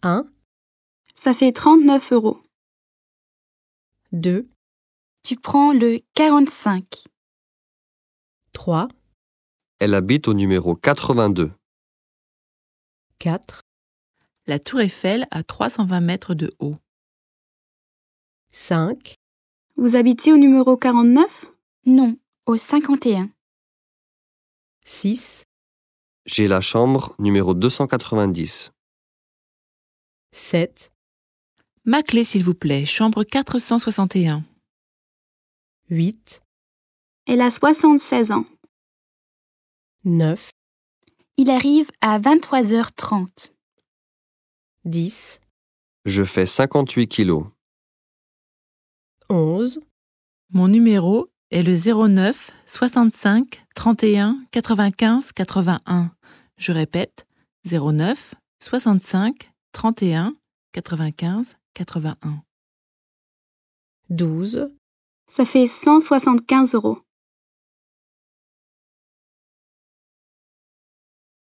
1, Ça fait 39 €. 2, Tu prends le 45. 3, Elle habite au numéro 82. 4, La tour Eiffel a 320 mètres de haut. 5, Vous habitez au numéro 49? Non, au 51. 6, J'ai la chambre numéro 290. 7, Ma clé, s'il vous plaît, chambre 461. 8, Elle a 76 ans. 9, Il arrive à 23h30. 10, Je fais 58 kilos. 11, Mon numéro est le 09 65 31 95 81. Je répète, 09 65 31 95 81. 12, Ça fait 175 €.